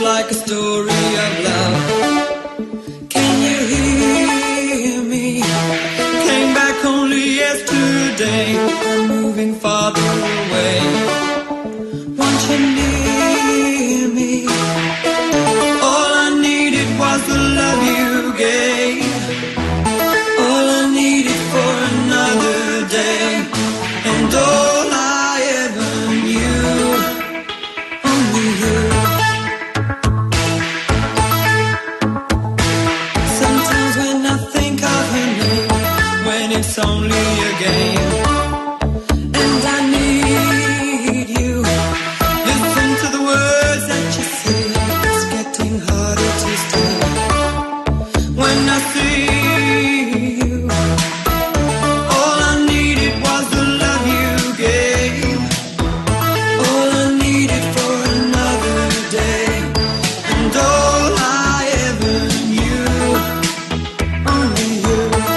like a story of love. Can you hear me? Came back only yesterday. I'm moving farther away. Want you near me? All I needed was the love you gave. All I needed for another day. And all I ever knew, only you. Sometimes when I think of her name, when it's only a game, and I need you. Listen to the words that you say, it's getting harder to stay. When I see you, all I needed was the love you gave. All I needed for another day, and all I ever knew, only you.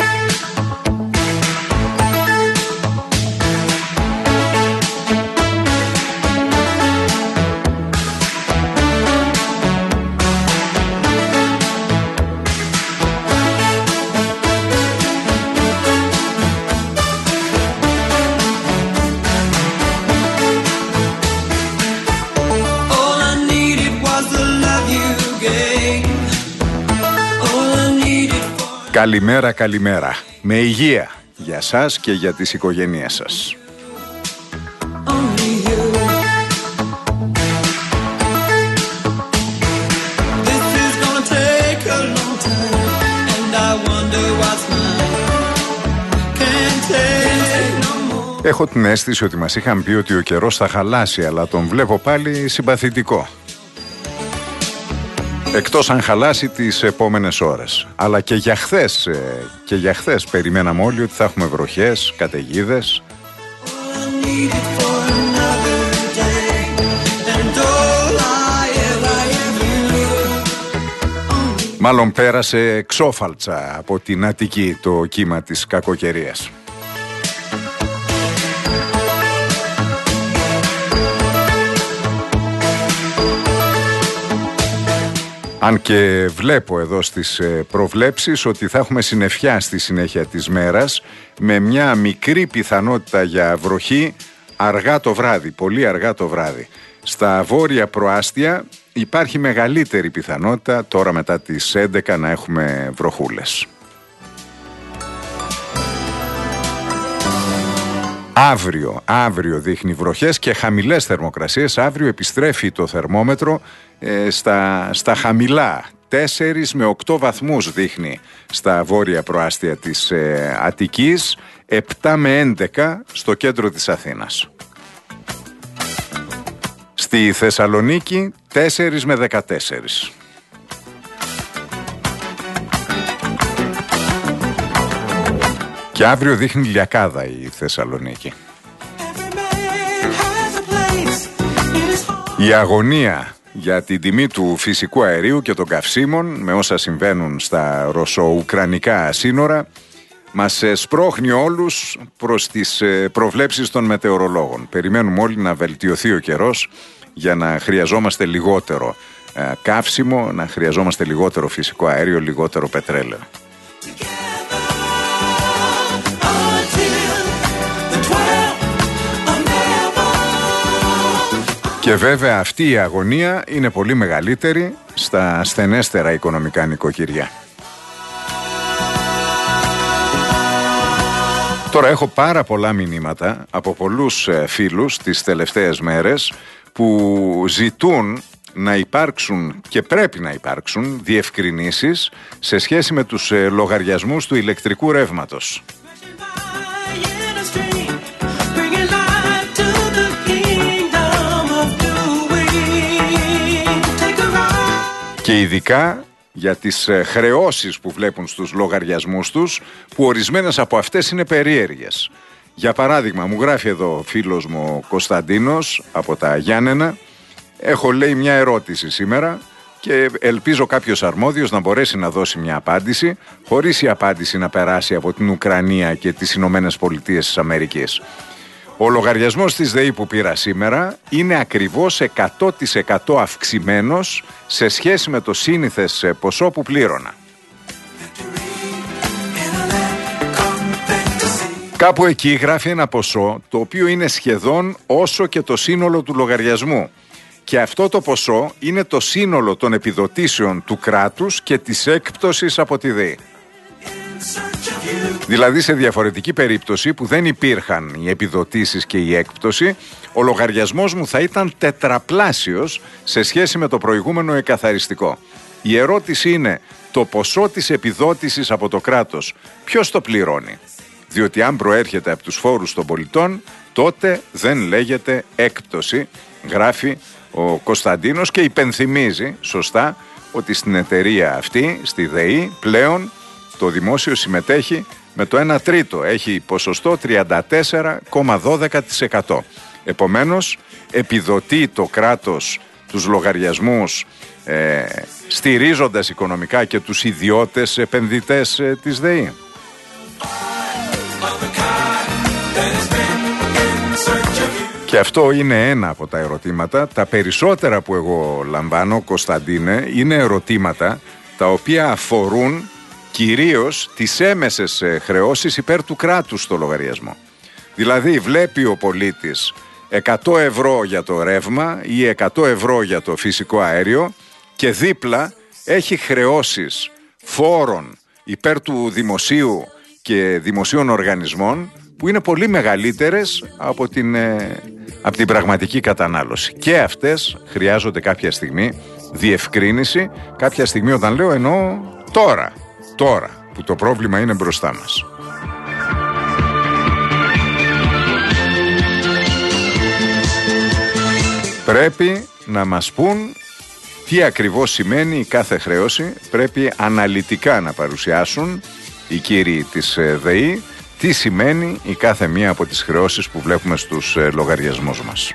All I needed was the love you gave. All I needed for Καλημέρα, καλημέρα. Με υγεία για σας και για τις οικογένειές σας. only you. This is gonna take a long time, and I wonder what's mine. Can't take no more. Έχω την αίσθηση ότι μας είχαν πει ότι ο καιρός θα χαλάσει, αλλά τον βλέπω πάλι συμπαθητικό. Εκτός αν χαλάσει τις επόμενες ώρες. Αλλά και για χθες περιμέναμε όλοι ότι θα έχουμε βροχές, καταιγίδες. All I needed for another day, and all I ever knew. Μάλλον πέρασε εξόφαλτσα από την Αττική το κύμα της κακοκαιρίας. Αν και βλέπω εδώ στις προβλέψεις ότι θα έχουμε συννεφιά στη συνέχεια της μέρας, με μια μικρή πιθανότητα για βροχή αργά το βράδυ, πολύ αργά το βράδυ. Στα βόρεια προάστια υπάρχει μεγαλύτερη πιθανότητα τώρα μετά τις 11 να έχουμε βροχούλες. Αύριο δείχνει βροχές και χαμηλές θερμοκρασίες. Αύριο επιστρέφει το θερμόμετρο στα χαμηλά. 4 με 8 βαθμούς δείχνει στα βόρεια προάστια της Αττικής, 7 με 11 στο κέντρο της Αθήνας. Στη Θεσσαλονίκη 4 με 14. Και αύριο δείχνει λιακάδα η Θεσσαλονίκη. Η αγωνία για την τιμή του φυσικού αερίου και των καυσίμων με όσα συμβαίνουν στα ρωσο-ουκρανικά σύνορα μας σπρώχνει όλους προς τις προβλέψεις των μετεωρολόγων. Περιμένουμε όλοι να βελτιωθεί ο καιρός για να χρειαζόμαστε λιγότερο καύσιμο, να χρειαζόμαστε λιγότερο φυσικό αέριο, λιγότερο πετρέλαιο. Και βέβαια αυτή η αγωνία είναι πολύ μεγαλύτερη στα ασθενέστερα οικονομικά νοικοκυριά. Τώρα έχω πάρα πολλά μηνύματα από πολλούς φίλους τις τελευταίες μέρες που ζητούν να υπάρξουν και πρέπει να υπάρξουν διευκρινήσεις σε σχέση με τους λογαριασμούς του ηλεκτρικού ρεύματος. Και ειδικά για τις χρεώσεις που βλέπουν στους λογαριασμούς τους, που ορισμένες από αυτές είναι περίεργες. Για παράδειγμα, μου γράφει εδώ ο φίλος μου ο Κωνσταντίνος από τα Γιάννενα. Έχω, λέει, μια ερώτηση σήμερα και ελπίζω κάποιος αρμόδιος να μπορέσει να δώσει μια απάντηση, χωρίς η απάντηση να περάσει από την Ουκρανία και τις Ηνωμένες Πολιτείες της Αμερικής. Ο λογαριασμός της ΔΕΗ που πήρα σήμερα είναι ακριβώς 100% αυξημένος σε σχέση με το σύνηθες ποσό που πλήρωνα. Κάπου εκεί γράφει ένα ποσό το οποίο είναι σχεδόν όσο και το σύνολο του λογαριασμού. Και αυτό το ποσό είναι το σύνολο των επιδοτήσεων του κράτους και της έκπτωσης από τη ΔΕΗ. Δηλαδή σε διαφορετική περίπτωση που δεν υπήρχαν οι επιδοτήσεις και η έκπτωση, ο λογαριασμός μου θα ήταν τετραπλάσιος σε σχέση με το προηγούμενο εκαθαριστικό. Η ερώτηση είναι το ποσό της επιδότησης από το κράτος ποιος το πληρώνει? Διότι αν προέρχεται από τους φόρους των πολιτών τότε δεν λέγεται έκπτωση, γράφει ο Κωνσταντίνος και υπενθυμίζει σωστά ότι στην εταιρεία αυτή, στη ΔΕΗ, πλέον το δημόσιο συμμετέχει με το 1/3, έχει ποσοστό 34,12%. Επομένως, επιδοτεί το κράτος τους λογαριασμούς στηρίζοντας οικονομικά και τους ιδιώτες επενδυτές της ΔΕΗ. Και αυτό είναι ένα από τα ερωτήματα. Τα περισσότερα που εγώ λαμβάνω, Κωνσταντίνε, είναι ερωτήματα τα οποία αφορούν κυρίως τις έμεσες χρεώσεις υπέρ του κράτους στο λογαριασμό. Δηλαδή βλέπει ο πολίτης 100 ευρώ για το ρεύμα ή 100 ευρώ για το φυσικό αέριο και δίπλα έχει χρεώσεις φόρων υπέρ του δημοσίου και δημοσίων οργανισμών που είναι πολύ μεγαλύτερες από την πραγματική κατανάλωση. Και αυτές χρειάζονται κάποια στιγμή διευκρίνηση, κάποια στιγμή όταν λέω εννοώ τώρα που το πρόβλημα είναι μπροστά μας. Πρέπει να μας πούν τι ακριβώς σημαίνει η κάθε χρέωση, πρέπει αναλυτικά να παρουσιάσουν οι κύριοι της ΔΕΗ τι σημαίνει η κάθε μία από τις χρεώσεις που βλέπουμε στους λογαριασμούς μας.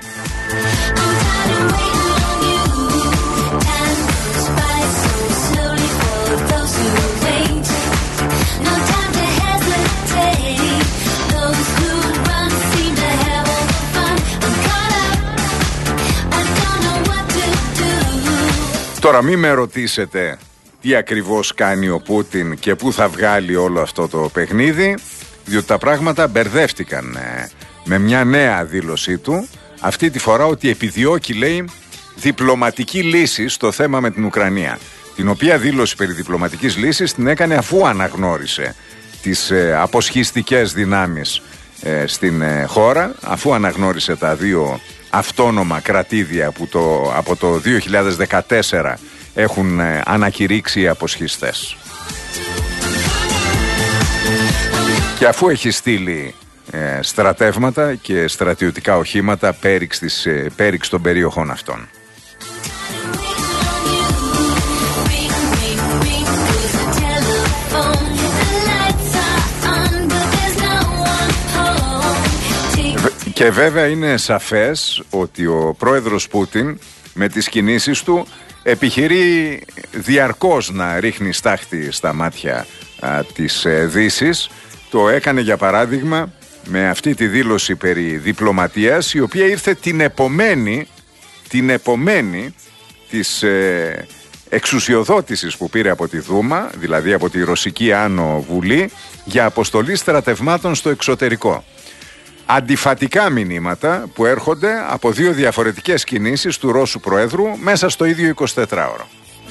Τώρα μη με ρωτήσετε τι ακριβώς κάνει ο Πούτιν και πού θα βγάλει όλο αυτό το παιχνίδι, διότι τα πράγματα μπερδεύτηκαν με μια νέα δήλωσή του, αυτή τη φορά ότι επιδιώκει, λέει, διπλωματική λύση στο θέμα με την Ουκρανία, την οποία δήλωση περί διπλωματικής λύσης την έκανε αφού αναγνώρισε τις αποσχιστικές δυνάμεις στην χώρα, αφού αναγνώρισε τα δύο αυτόνομα κρατήδια που από το 2014 έχουν ανακηρύξει οι αποσχιστές. Και αφού έχει στείλει στρατεύματα και στρατιωτικά οχήματα πέριξ των περιοχών αυτών. Και βέβαια είναι σαφές ότι ο πρόεδρος Πούτιν με τις κινήσεις του επιχειρεί διαρκώς να ρίχνει στάχτη στα μάτια της Δύσης. Το έκανε για παράδειγμα με αυτή τη δήλωση περί διπλωματίας, η οποία ήρθε την επομένη της εξουσιοδότησης που πήρε από τη Δούμα, δηλαδή από τη Ρωσική Άνω Βουλή, για αποστολή στρατευμάτων στο εξωτερικό. Αντιφατικά μηνύματα που έρχονται από δύο διαφορετικές κινήσεις του Ρώσου Προέδρου μέσα στο ίδιο 24ωρο.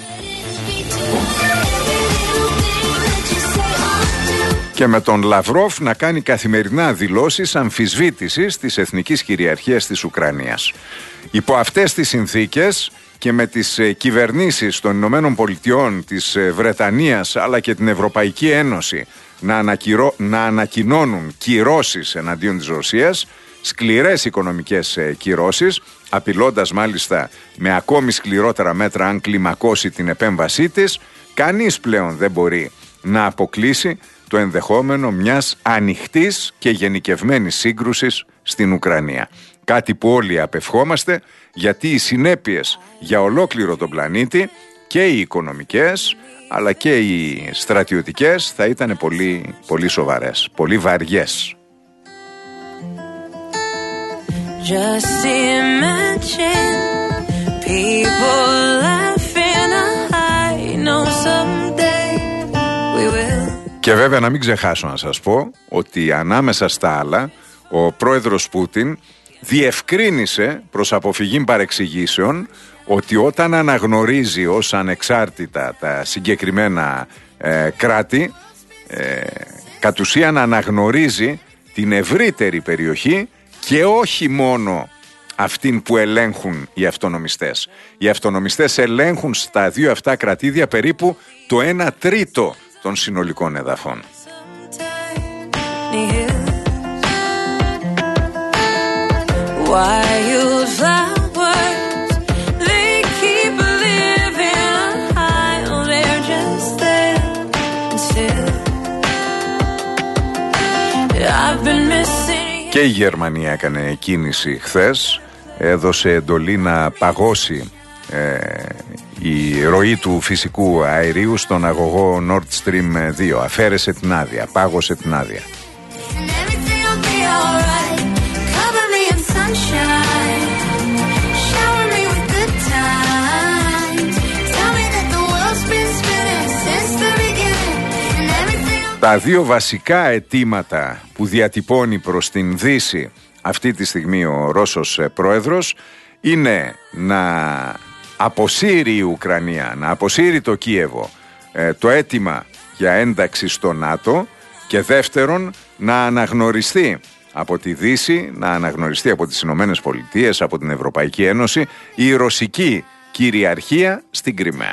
Και με τον Λαυρόφ να κάνει καθημερινά δηλώσεις αμφισβήτησης της εθνικής κυριαρχίας της Ουκρανίας. Υπό αυτές τις συνθήκες και με τις κυβερνήσεις των Ηνωμένων Πολιτειών, της Βρετανίας αλλά και την Ευρωπαϊκή Ένωση να ανακοινώνουν κυρώσεις εναντίον της Ρωσίας, σκληρές οικονομικές κυρώσεις, απειλώντας μάλιστα με ακόμη σκληρότερα μέτρα αν κλιμακώσει την επέμβασή της, κανείς πλέον δεν μπορεί να αποκλείσει το ενδεχόμενο μιας ανοιχτής και γενικευμένης σύγκρουσης στην Ουκρανία. Κάτι που όλοι απευχόμαστε, γιατί οι συνέπειες για ολόκληρο τον πλανήτη, και οι οικονομικές αλλά και οι στρατιωτικές, θα ήταν πολύ, πολύ σοβαρές, πολύ βαριές. Just imagine people laughing. I know someday we will. Και βέβαια να μην ξεχάσω να σας πω ότι ανάμεσα στα άλλα ο πρόεδρος Πούτιν διευκρίνησε προς αποφυγή παρεξηγήσεων ότι όταν αναγνωρίζει ως ανεξάρτητα τα συγκεκριμένα κράτη, κατ' ουσίαν αναγνωρίζει την ευρύτερη περιοχή και όχι μόνο αυτήν που ελέγχουν οι αυτονομιστές. Οι αυτονομιστές ελέγχουν στα δύο αυτά κρατήδια περίπου το 1/3 των συνολικών εδαφών. Και η Γερμανία έκανε κίνηση χθες, έδωσε εντολή να παγώσει η ροή του φυσικού αερίου στον αγωγό Nord Stream 2. Αφαίρεσε την άδεια, πάγωσε την άδεια. Τα δύο βασικά αιτήματα που διατυπώνει προς την Δύση αυτή τη στιγμή ο Ρώσος πρόεδρος είναι να αποσύρει η Ουκρανία, να αποσύρει το Κίεβο το αίτημα για ένταξη στο ΝΑΤΟ και δεύτερον να αναγνωριστεί από τη Δύση, να αναγνωριστεί από τις Ηνωμένες Πολιτείες, από την Ευρωπαϊκή Ένωση η ρωσική κυριαρχία στην Κριμαία.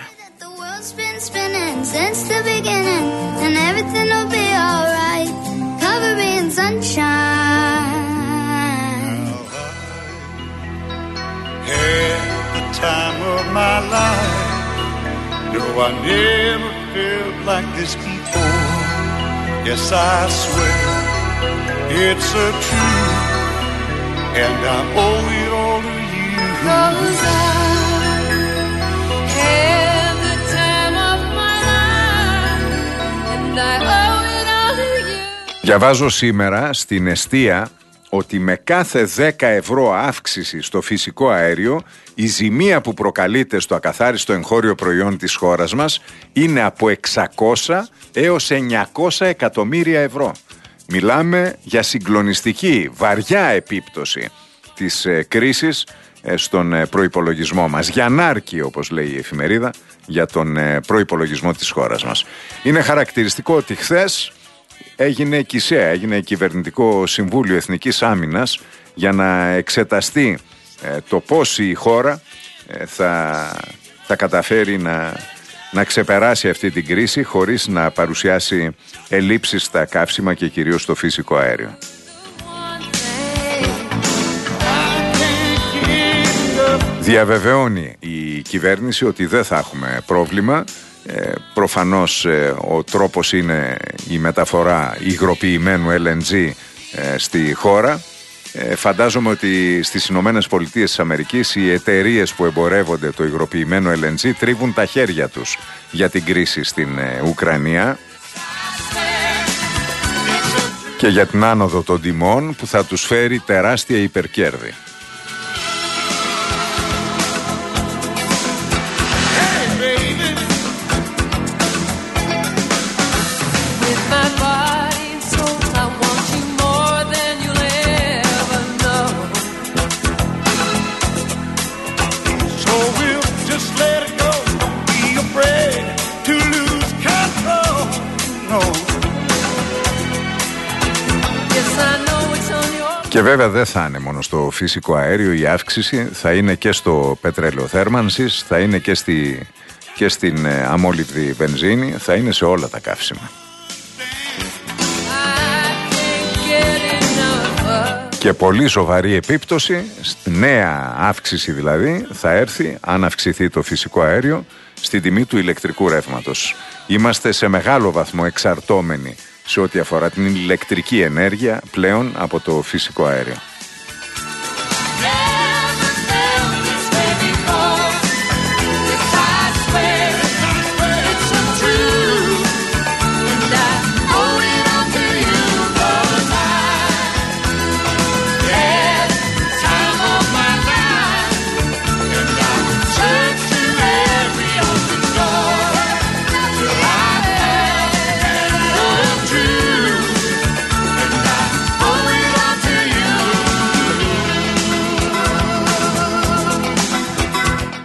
Time of my life, no, I never felt like this before. Yes, I swear it's a truth, and I owe it all to you. 'Cause I had the time of my life, and I owe it all to you. Διαβάζω σήμερα στην εστία ότι με κάθε 10 ευρώ αύξηση στο φυσικό αέριο η ζημία που προκαλείται στο ακαθάριστο εγχώριο προϊόν της χώρας μας είναι από 600 έως 900 εκατομμύρια ευρώ. Μιλάμε για συγκλονιστική, βαριά επίπτωση της κρίσης στον προϋπολογισμό μας. Γιαννάρκη, όπως λέει η εφημερίδα, για τον προϋπολογισμό της χώρας μας. Είναι χαρακτηριστικό ότι χθες έγινε ΚΙΣΕΑ, έγινε Κυβερνητικό Συμβούλιο Εθνικής Άμυνας για να εξεταστεί το πώς η χώρα θα καταφέρει να ξεπεράσει αυτή την κρίση χωρίς να παρουσιάσει ελλείψεις στα καύσιμα και κυρίως στο φυσικό αέριο. Διαβεβαιώνει η κυβέρνηση ότι δεν θα έχουμε πρόβλημα. Προφανώς ο τρόπος είναι η μεταφορά υγροποιημένου LNG στη χώρα. Φαντάζομαι ότι στις Ηνωμένες Πολιτείες της Αμερικής οι εταιρείες που εμπορεύονται το υγροποιημένο LNG τρίβουν τα χέρια τους για την κρίση στην Ουκρανία και για την άνοδο των τιμών που θα τους φέρει τεράστια υπερκέρδη. Και βέβαια δεν θα είναι μόνο στο φυσικό αέριο η αύξηση, θα είναι και στο πετρέλαιο θέρμανσης, θα είναι και στην αμόλυβδη βενζίνη, θα είναι σε όλα τα καύσιμα. Και πολύ σοβαρή επίπτωση, νέα αύξηση δηλαδή, θα έρθει αν αυξηθεί το φυσικό αέριο στην τιμή του ηλεκτρικού ρεύματος. Είμαστε σε μεγάλο βαθμό εξαρτώμενοι σε ό,τι αφορά την ηλεκτρική ενέργεια πλέον από το φυσικό αέριο.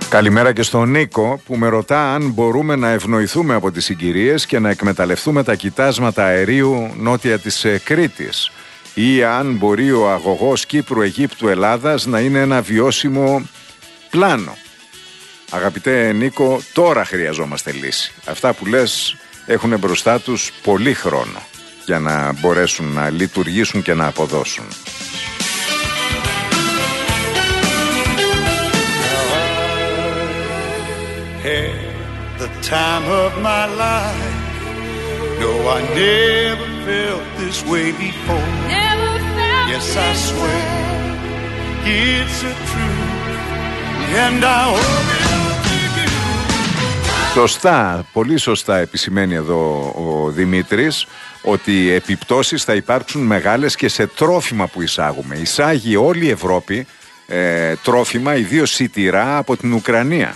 Καλημέρα και στον Νίκο που με ρωτά αν μπορούμε να ευνοηθούμε από τις συγκυρίες και να εκμεταλλευτούμε τα κοιτάσματα αερίου νότια της Κρήτης ή αν μπορεί ο αγωγός Κύπρου, Αιγύπτου, Ελλάδας να είναι ένα βιώσιμο πλάνο. Αγαπητέ Νίκο, τώρα χρειαζόμαστε λύση. Αυτά που λες έχουν μπροστά τους πολύ χρόνο για να μπορέσουν να λειτουργήσουν και να αποδώσουν. The time of my life. No, I never felt this way before. Never felt yes, I swear it's a truth, and I hope it'll take you. Σωστά, πολύ σωστά επισημαίνει εδώ ο Δημήτρης ότι οι επιπτώσεις θα υπάρξουν μεγάλες και σε τρόφιμα που εισάγουμε. Εισάγει όλη η Ευρώπη τρόφιμα, ιδίως σιτηρά από την Ουκρανία.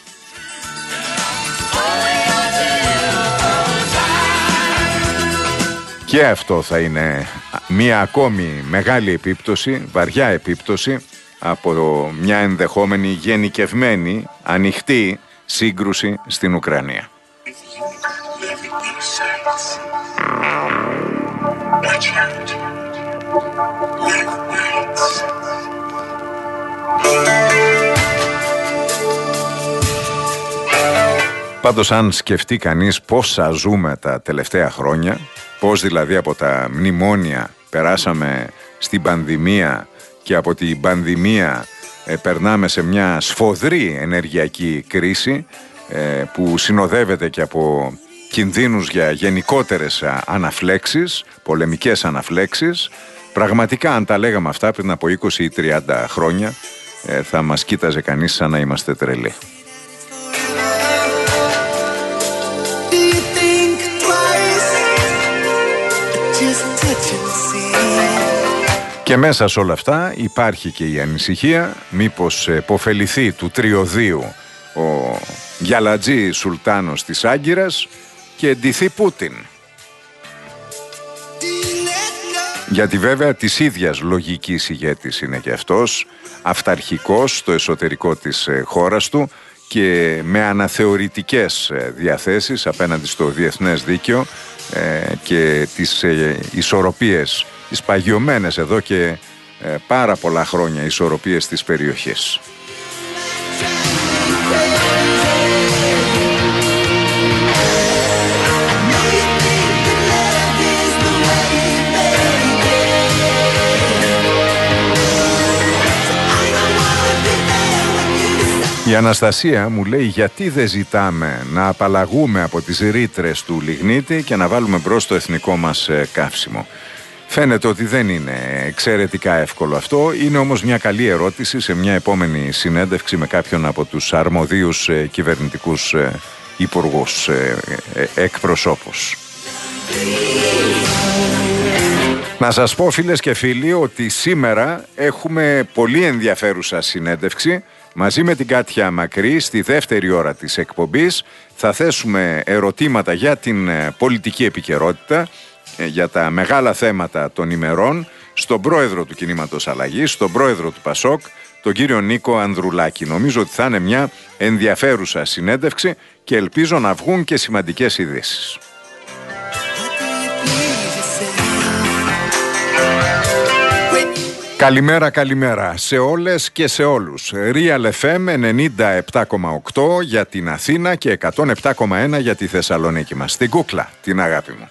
Και αυτό θα είναι μια ακόμη μεγάλη επίπτωση, βαριά επίπτωση από μια ενδεχόμενη γενικευμένη, ανοιχτή σύγκρουση στην Ουκρανία. Πάντως αν σκεφτεί κανείς πόσα ζούμε τα τελευταία χρόνια, πώς δηλαδή από τα μνημόνια περάσαμε στην πανδημία και από την πανδημία περνάμε σε μια σφοδρή ενεργειακή κρίση που συνοδεύεται και από κινδύνους για γενικότερες αναφλέξεις, πολεμικές αναφλέξεις. Πραγματικά αν τα λέγαμε αυτά πριν από 20 ή 30 χρόνια θα μας κοίταζε κανείς σαν να είμαστε τρελοί. Και μέσα σε όλα αυτά υπάρχει και η ανησυχία μήπως επωφεληθεί του τριωδίου ο Γιαλατζή Σουλτάνος της Άγκυρας και ντυθεί Πούτιν. Γιατί βέβαια της ίδιας λογικής ηγέτης είναι και αυτός, αυταρχικός στο εσωτερικό της χώρας του και με αναθεωρητικές διαθέσεις απέναντι στο διεθνές δίκαιο και τις ισορροπίες, τις παγιωμένες εδώ και πάρα πολλά χρόνια ισορροπίες της περιοχής. Η Αναστασία μου λέει γιατί δεν ζητάμε να απαλλαγούμε από τις ρήτρες του λιγνίτη και να βάλουμε μπρος το εθνικό μας καύσιμο. Φαίνεται ότι δεν είναι εξαιρετικά εύκολο αυτό, είναι όμως μια καλή ερώτηση σε μια επόμενη συνέντευξη με κάποιον από τους αρμοδίους κυβερνητικούς υπουργούς, εκπροσώπους. Να σας πω φίλες και φίλοι ότι σήμερα έχουμε πολύ ενδιαφέρουσα συνέντευξη. Μαζί με την Κάτια Μακρύ στη δεύτερη ώρα της εκπομπής θα θέσουμε ερωτήματα για την πολιτική επικαιρότητα, για τα μεγάλα θέματα των ημερών, στον πρόεδρο του Κινήματος Αλλαγής, στον πρόεδρο του Πασόκ, τον κύριο Νίκο Ανδρουλάκη. Νομίζω ότι θα είναι μια ενδιαφέρουσα συνέντευξη και ελπίζω να βγουν και σημαντικές ειδήσεις. Καλημέρα, καλημέρα σε όλες και σε όλους. Real FM 97,8 για την Αθήνα και 107,1 για τη Θεσσαλονίκη μας. Την κούκλα, την αγάπη μου.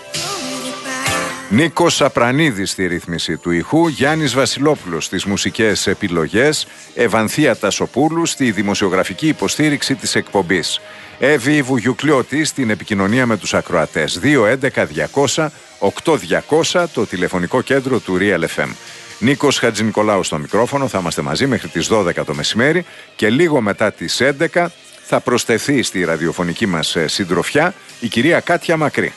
Νίκος Σαπρανίδης στη ρύθμιση του ηχού, Γιάννης Βασιλόπουλος στις μουσικές επιλογές, Ευανθία Τασοπούλου στη δημοσιογραφική υποστήριξη της εκπομπής. Εύη Βουγιουκλιώτη στην επικοινωνία με τους ακροατές. 211-200-8200 το τηλεφωνικό κέντρο του Real FM. Νίκος Χατζηνικολάου στο μικρόφωνο, θα είμαστε μαζί μέχρι τις 12 το μεσημέρι και λίγο μετά τις 11 θα προσθεθεί στη ραδιοφωνική μας συντροφιά η κυρία Κάτια Μακρύ.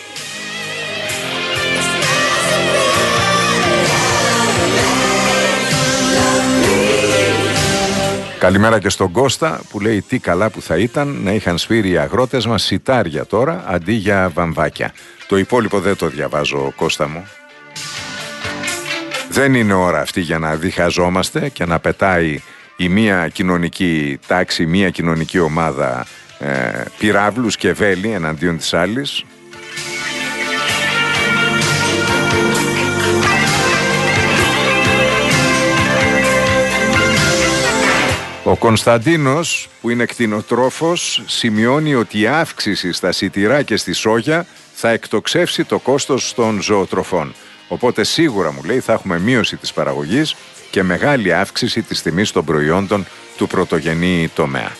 Καλημέρα και στον Κώστα που λέει τι καλά που θα ήταν να είχαν σφύρει οι αγρότες μας σιτάρια τώρα αντί για βαμβάκια. Το υπόλοιπο δεν το διαβάζω, Κώστα μου. Δεν είναι ώρα αυτή για να διχαζόμαστε και να πετάει η μία κοινωνική τάξη, η μία κοινωνική ομάδα πυράβλους και βέλη εναντίον της άλλης. Ο Κωνσταντίνος, που είναι κτηνοτρόφος, σημειώνει ότι η αύξηση στα σιτηρά και στη σόγια θα εκτοξεύσει το κόστος των ζωοτροφών. Οπότε σίγουρα, μου λέει, θα έχουμε μείωση της παραγωγής και μεγάλη αύξηση της τιμής των προϊόντων του πρωτογενή τομέα.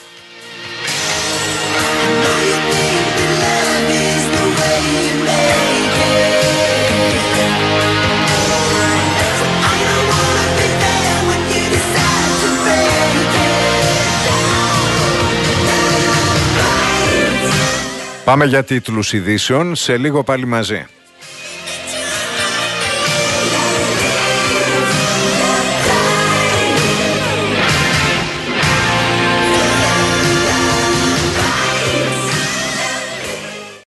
Πάμε για τίτλους ειδήσεων, σε λίγο πάλι μαζί.